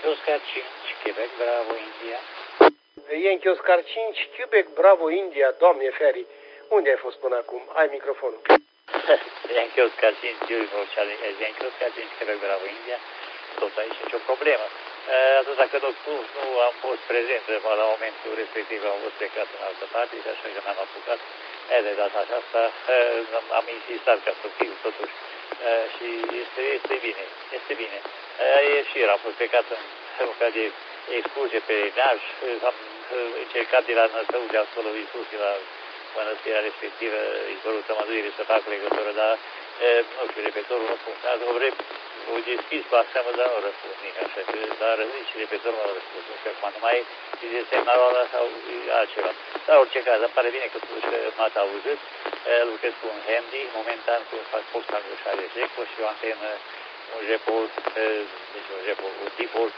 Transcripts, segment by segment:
Yankee Oscar 5, Quebec, bravo, India. Yankee Oscar 5, Quebec, bravo, India. Doamne Ferry, unde ai fost până acum? Ai microfonul. Yankee Oscar 5, Yankee Oscar 5, Quebec, bravo, India. Tot aici nicio problemă. Atât dacă nu am fost prezent la momentul respectiv, am fost plecat în altă parte și așa că n-am apucat. De data aceasta am insistat ca să fiu totuși și este bine, este bine. Și am fost plecat în un fel de excursie pe naj, am încercat de la Năstăuge acolo, Iisus, de la mănăstirea respectivă, izvorul Tămăduirii, să fac legătură, dar nu știu, repetitorul nu funcționează, o deschis cu aseamă, dar nu răspund nici așa, dar nici repetitorul nu răspund, nu știu acum, numai e semnalul ăla sau altceva. Dar orice caz, îmi pare bine că m-ați auzit, lucrez cu un handy, momentan cu un Foxconn 60 cu și o antenă, un JPOL, deci un JPOL, un dipol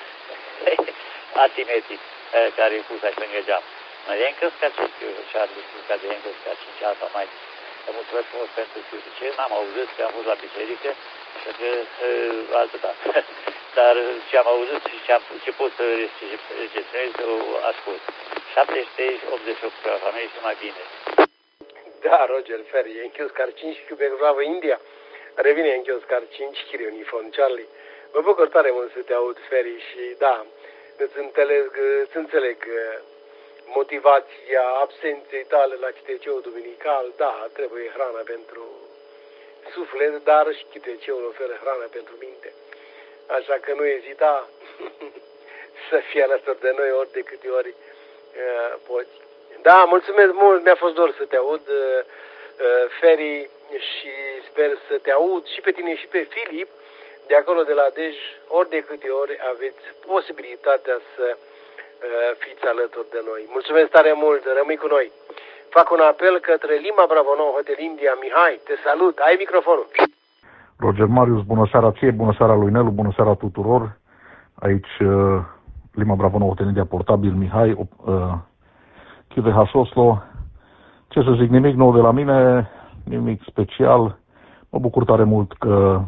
asimetric, care e pus aici lângă geam. Yankee Oscar 5, Charlie, de Yankee Oscar 5 Alpha Mike. Mulțumesc frumos pentru ce n-am auzit, că am fost la biserică, așa că atâta. Dar ce am auzit și ce am început să registrez, o ascult. 73, 88 pe familie și mai bine. Da, Roger Ferry, Yankee Oscar 5, Quebec, bravo, India. Revine Yankee Oscar 5, Kiri Uniform Charlie. Mă bucur tare mult să te aud, Ferry, și da, îți înțeleg motivația absenței tale la chiteceul duminical. Da, trebuie hrana pentru suflet, dar și chiteceul oferă hrana pentru minte. Așa că nu ezita să fii alături de noi ori de câte ori poți. Da, mulțumesc mult, mi-a fost dor să te aud, Ferry, și sper să te aud și pe tine și pe Filip, de acolo de la Dej, ori de câte ori aveți posibilitatea să fiți alături de noi. Mulțumesc tare mult, rămâi cu noi. Fac un apel către Lima Bravo 9 Hotel India. Mihai, te salut, ai microfonul. Roger Marius, bună seara ție, bună seara lui Nelu, bună seara tuturor. Aici Lima Bravo 9 Hotel India portabil, Mihai, QVH Oslo. Ce să zic, nimic nou de la mine, nimic special. Mă bucur tare mult că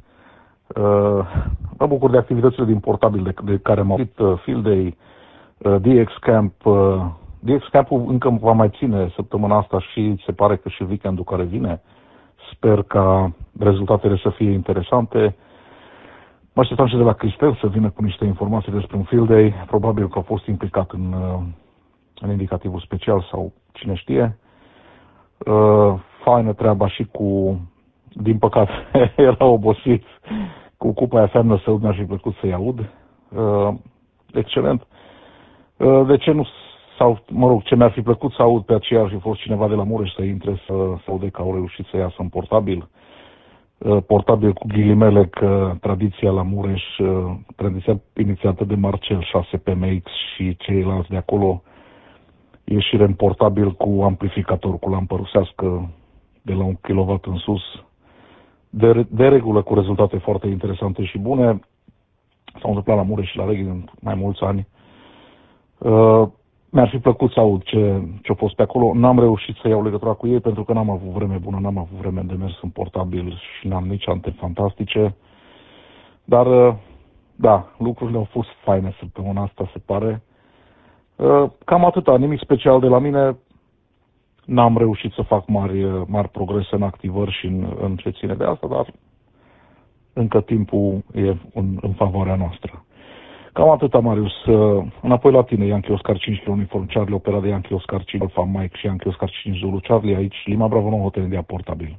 mă bucur de activitățile din portabil de care m-am auzit, Field Day, DX Camp. DX Camp-ul încă va mai ține săptămâna asta și se pare că și weekendul care vine. Sper ca rezultatele să fie interesante. Mă așteptam și de la Cristel să vină cu niște informații despre un Field Day. Probabil că a fost implicat în indicativul special sau cine știe. Faină treaba și cu, din păcate, era obosit cu cupa aia Fearnă să mi-ar fi plăcut să-i aud. Excelent. De ce nu, sau, mă rog, ce mi-ar fi plăcut să aud pe aceea ar fi fost cineva de la Mureș să intre să aude că au reușit să iasă în portabil. Portabil cu ghilimele că tradiția la Mureș, tradiția inițiată de Marcel 6 PMX și ceilalți de acolo, ieșire în portabil cu amplificator, cu lampă rusească de la 1 kW în sus, de regulă cu rezultate foarte interesante și bune. S-au întâmplat la Mureș și la Reghi în mai mulți ani. Mi-ar fi plăcut să aud ce-a fost pe acolo. N-am reușit să iau legătura cu ei pentru că n-am avut vreme bună, n-am avut vreme de mers în portabil și n-am nici antene fantastice. Dar, da, lucrurile au fost faine săptămâna asta, se pare. Cam atâta, nimic special de la mine. N-am reușit să fac mari progrese în activări și în ce ține de asta, dar încă timpul e în favoarea noastră. Cam atâta, Marius. Înapoi la tine, Yankee Oscar 5 Uniform Charlie, opera de Yankee Oscar 5 Alpha Mike și Yankee Oscar 5 Zulu Charlie, aici Lima Bravo 9 Hotel India portabil.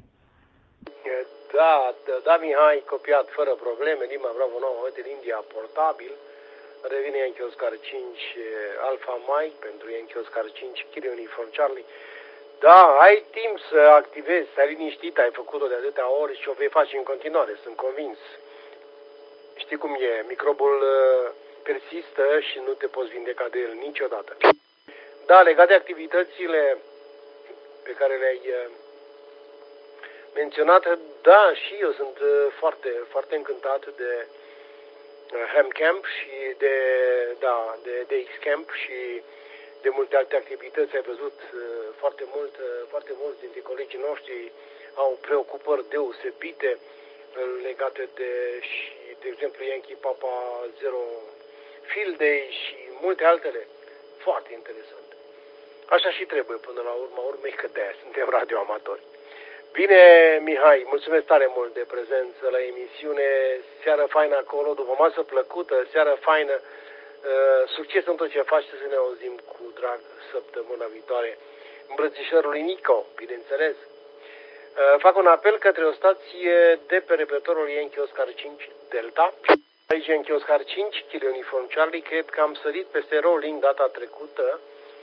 Da, Mihai, copiat fără probleme, Lima Bravo 9 Hotel India portabil. Revine Yankee Oscar 5 Alpha Mike pentru Yankee Oscar 5 Kiri Uniform Charlie. Da, ai timp să activezi, să ai liniștit, ai făcut-o de atâtea ori și o vei face în continuare, sunt convins. Știi cum e, microbul persistă și nu te poți vindeca de el niciodată. Da, legat de activitățile pe care le-ai menționat, da, și eu sunt foarte, foarte încântat de Ham Camp și de X-Camp și de multe alte activități. Ai văzut foarte mulți dintre colegii noștri au preocupări deosebite legate de exemplu, Yankee Papa Field Day și multe altele. Foarte interesant. Așa și trebuie până la urma urmei, că de-aia suntem radioamatori. Bine, Mihai, mulțumesc tare mult de prezență la emisiune. Seară faină acolo, după masă plăcută, seară faină. Succes în tot ce faci, să ne auzim cu drag săptămâna viitoare. Îmbrățișări lui Nico, bineînțeles. Fac un apel către o stație de pe repertorul Yankee Oscar 5 Delta. Aici Yankee Oscar 5, Kilo Uniform Charlie, cred că am sărit peste rolling data trecută.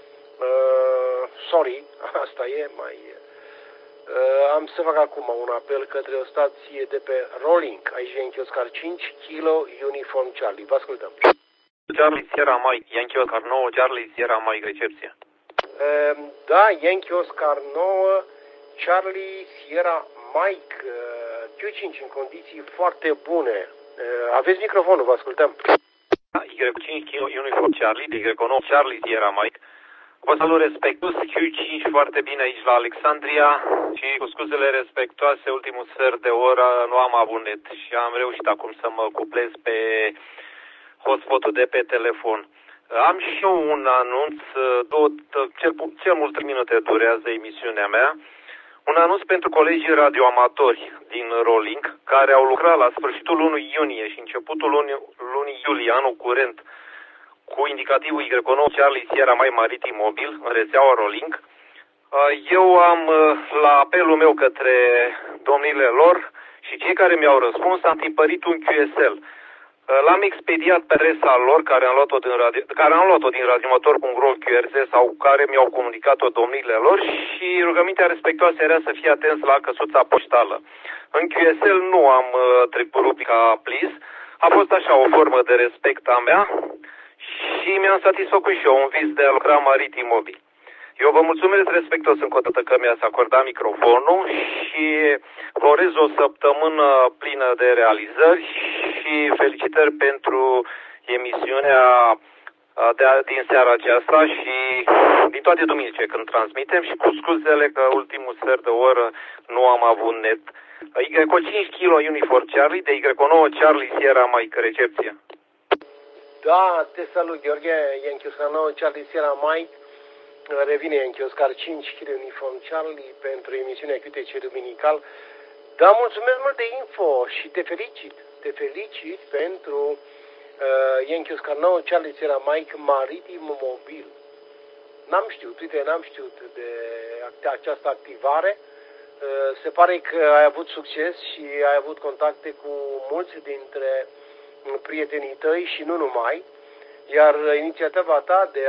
Sorry, asta e mai... am să fac acum un apel către o stație de pe rolling. Aici Yankee Oscar 5, Kilo Uniform Charlie. Vă ascultăm. Charlie Sierra Mike, Yankee Oscar 9, Charlie Sierra Mike, recepție. Da, Yankee Oscar 9, Charlie Sierra Mike, Q5 în condiții foarte bune. Aveți microfonul, vă ascultăm. Y5 Kilo Uniform Charlie, Y9 Charlie Sierra Mike. Vă salut respectuos, Q5 foarte bine aici la Alexandria și cu scuzele respectoase, ultimul sfert de oră nu am avut net și am reușit acum să mă cuplez pe hotspotul de pe telefon. Am și eu un anunț, cel mult 3 minute durează emisiunea mea. Un anunț pentru colegii radioamatori din Rolling, care au lucrat la sfârșitul lunii iunie și începutul lunii iulie, anul curent, cu indicativul Y9 Charlie Sierra Mike Maritim Mobil, în rețeaua Rolling. Eu am, la apelul meu către domnile lor și cei care mi-au răspuns, am tipărit un QSL. L-am expediat pe adresa lor, care am luat-o din radioamator.ro QRZ sau care mi-au comunicat-o domnile lor și rugămintea respectoasă era să fie atenți la căsuța poștală. În QSL nu am trecut rubrica please, a fost așa o formă de respect a mea și mi-am satisfăcut și eu un vis de a lucra maritim mobil. Eu vă mulțumesc respectos încă o dată că mi-ați acordat microfonul și vă urez o săptămână plină de realizări și felicitări pentru emisiunea din seara aceasta și din toate duminicile când transmitem și cu scuzele că ultimul sfert de oră nu am avut net. Y5 Kilo Uniform Charlie de Y9 Charlie Sierra Mike, recepție. Da, te salut, Gheorghe, Yankee Oscar 9 Charlie Sierra Mike. Revine Yankee Oscar 5 Kilo Uniform Charlie pentru emisiunea QTC Duminical. Da, mulțumesc mult de info și te felicit pentru Yankee Oscar 9 Charlie Sierra Mike Maritim Mobil. N-am știut de această activare. Se pare că ai avut succes și ai avut contacte cu mulți dintre prietenii tăi și nu numai. Iar inițiativa ta de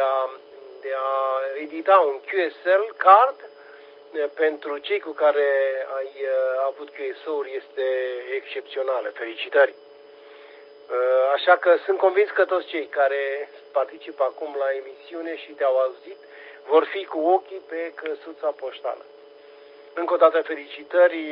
a edita un QSL card pentru cei cu care ai avut QSO-uri este excepțională. Felicitări! Așa că sunt convins că toți cei care participă acum la emisiune și te-au auzit vor fi cu ochii pe căsuța poștală. Încă o dată felicitări,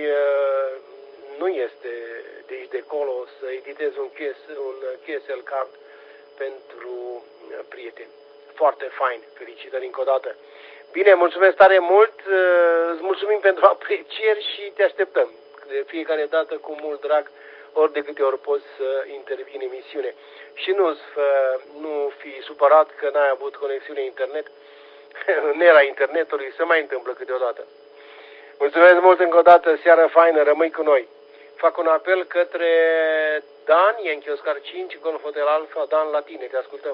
nu este de aici de acolo să editezi un QSL card pentru prieteni. Foarte fain, felicitări încă o dată. Bine, mulțumesc tare mult, îți mulțumim pentru aprecieri și te așteptăm de fiecare dată cu mult drag, ori de câte ori poți să intervii în emisiune. Și nu fi supărat că n-ai avut conexiune internet, în era internetului, se mai întâmplă câteodată. Mulțumesc mult încă o dată, seară faină, rămâi cu noi. Fac un apel către Dan, Yankee Oscar 5, Golf Hotel Alpha, Dan, la tine, te ascultăm.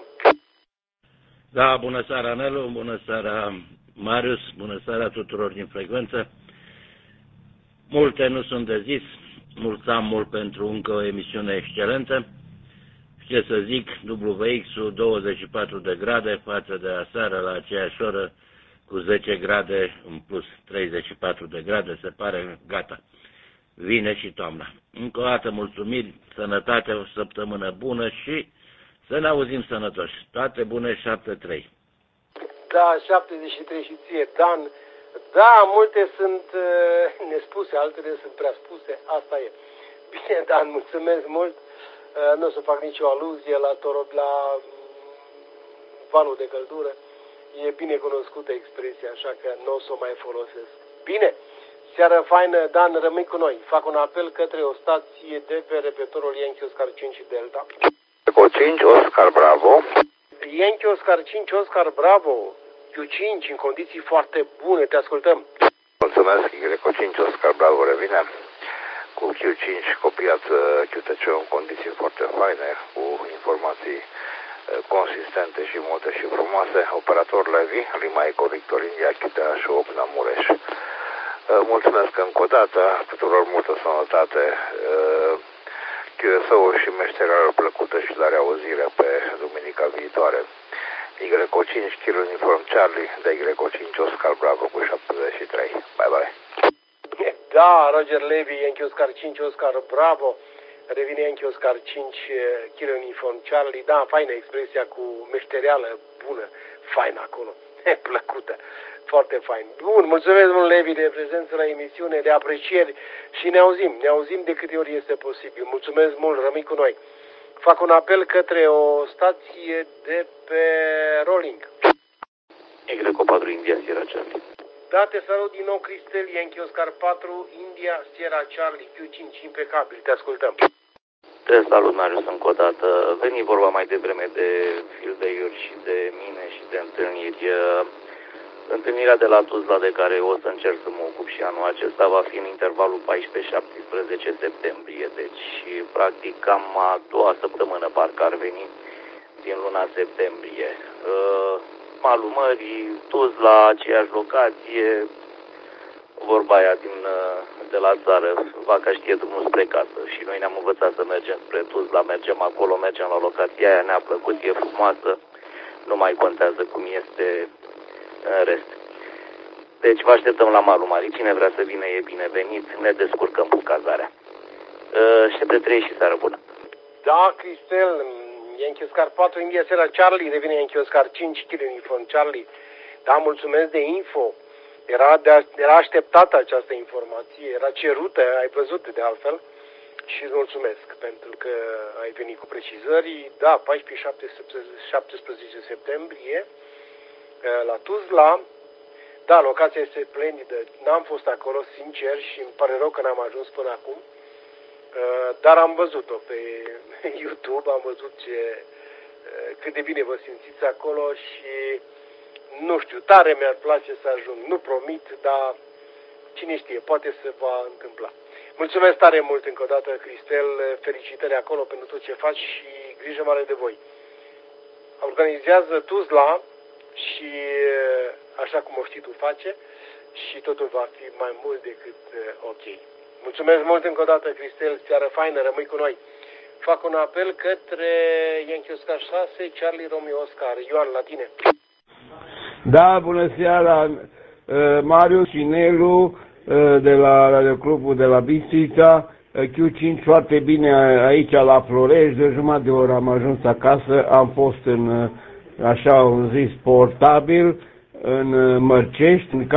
Da, bună seara, Nelu, bună seara, Marius, bună seara tuturor din frecvență. Multe nu sunt de zis, mulțumim mult pentru încă o emisiune excelentă. Ce să zic, WX-ul 24 de grade față de aseară la aceeași oră cu 10 grade în plus 34 de grade, se pare gata. Vine și toamna. Încă o dată mulțumiri, sănătate, o săptămână bună și să ne auzim sănătoși. Toate bune, 73. Da, 73 și ție, Dan. Da, multe sunt nespuse, altele sunt prea spuse, asta e. Bine, Dan, mulțumesc mult. Nu o să fac nicio aluzie la valul de căldură. E bine cunoscută expresia, așa că nu o să o mai folosesc. Bine, seară faină, Dan, rămâi cu noi. Fac un apel către o stație de pe repetorul Yankee Oscar 5 Delta. Greco 5, Oscar Bravo. Yankee Oscar 5, Oscar Bravo, Q5 în condiții foarte bune, te ascultăm. Mulțumesc, Greco 5, Oscar Bravo revine cu Q5 copiat QTC în condiții foarte faine, cu informații consistente și multe și frumoase. Operator Levi, Lima Eco Victor India, QTA și 8 la Mureș. Mulțumesc încă o dată, tuturor multă sănătate, QSO-ul și meștereală plăcută și la reauzire pe duminica viitoare. Greco 5, Kilo Uniform Charlie, de Greco 5, Oscar Bravo cu 73. Bye bye. Da, Roger Levy, Yankee Oscar 5, Oscar Bravo, revine Yankee Oscar 5, Kilo Uniform Charlie, da, faină expresia cu meștereală, bună, faină acolo, plăcută, foarte fain. Bun, mulțumesc mult, Levy, de prezență la emisiune, de aprecieri și ne auzim de câte ori este posibil. Mulțumesc mult, rămâi cu noi. Fac un apel către o stație de pe Rolling. Greco 4, India, Sierra Charlie. Da, te salut din nou, Cristel, Yankee Oscar 4, India, Sierra Charlie, Q5, impecabil, te ascultăm. Te salut, Marius, încă o dată. Veni vorba mai devreme de field day-uri și de mine și de întâlniri. Întâlnirea de la Tuzla, de care o să încerc să mă ocup și anul acesta, va fi în intervalul 14-17 septembrie. Deci, practic, cam a doua săptămână parcă ar veni din luna septembrie. Malul Mării, Tuzla, aceeași locație, vorba aia de la țară, vaca știe drumul spre casă și noi ne-am învățat să mergem spre Tuzla, mergem acolo, mergem la locația aia, ne-a plăcut, e frumoasă, nu mai contează cum este în rest. Deci vă așteptăm la Malul Mării, cine vrea să vină e binevenit, ne descurcăm cu cazarea. 7-3 și seară bună. Da, Cristel, Yankee Oscar 4, India, Sierra Charlie, devine Yankee Oscar 5, Kilo Uniform Charlie. Da, mulțumesc de info. Era așteptată această informație, era cerută, ai văzut de altfel. Și îți mulțumesc pentru că ai venit cu precizări. Da, 14-17 septembrie la Tuzla. Da, locația este splendidă. N-am fost acolo, sincer, și îmi pare rău că n-am ajuns până acum. Dar am văzut-o pe YouTube, am văzut cât de bine vă simțiți acolo și nu știu, tare mi-ar place să ajung. Nu promit, dar cine știe, poate se va întâmpla. Mulțumesc tare mult încă o dată, Cristel, felicitări acolo pentru tot ce faci și grijă mare de voi. Organizează Tuzla și așa cum o știi tu face și totul va fi mai mult decât ok. Mulțumesc mult încă o dată, Cristel, seară faină, rămâi cu noi. Fac un apel către Yankee Oscar 6, Charlie Romeo Oscar. Ioan, la tine. Da, bună seara, Marius și Nelu de la radioclubul de la Bistrița, Q5 foarte bine aici la Florești, de jumătate de oră am ajuns acasă, am fost în așa un zis portabil în Mărcești, în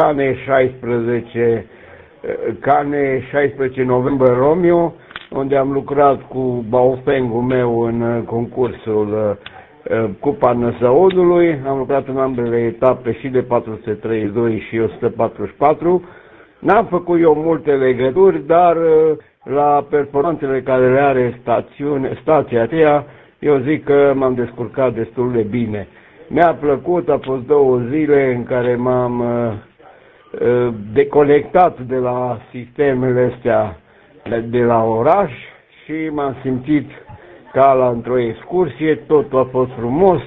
Cane 16 November Romeo, unde am lucrat cu baufengul meu în concursul Cupa Năsăudului, am lucrat în ambele etape și de 432 și 144. N-am făcut eu multe legături, dar la performanțele care le are stația aceea, eu zic că m-am descurcat destul de bine. Mi-a plăcut, a fost 2 zile în care m-am deconectat de la sistemele astea de la oraș și m-am simțit ca într-o excursie, totul a fost frumos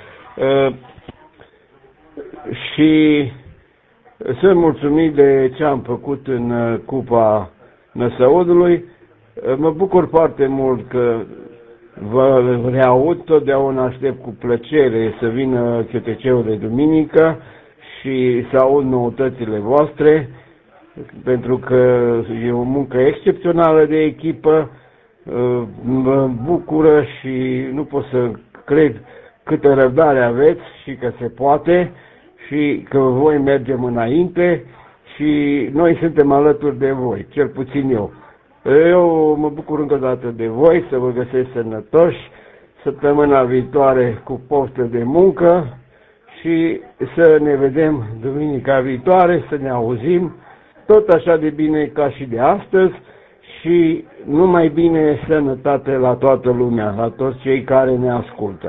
și sunt mulțumit de ce am făcut în Cupa Năsăudului. Mă bucur foarte mult că vă reaud, totdeauna aștept cu plăcere să vină QTC-ul de duminică și să aud noutățile voastre, pentru că e o muncă excepțională de echipă, mă bucură și nu pot să cred câtă răbdare aveți și că se poate și că voi mergem înainte și noi suntem alături de voi, cel puțin eu. Eu mă bucur încă o dată de voi, să vă găsesc sănătoși, săptămâna viitoare cu poftă de muncă și să ne vedem duminica viitoare, să ne auzim tot așa de bine ca și de astăzi și numai bine, sănătate la toată lumea, la toți cei care ne ascultă.